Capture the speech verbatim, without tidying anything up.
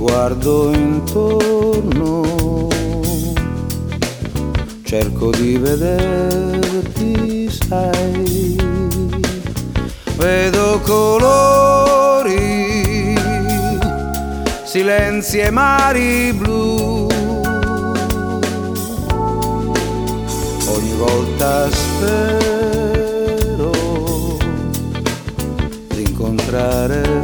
guardo intorno, cerco di vederti, sai, vedo colori, silenzi e mari blu. Ogni volta spero di incontrare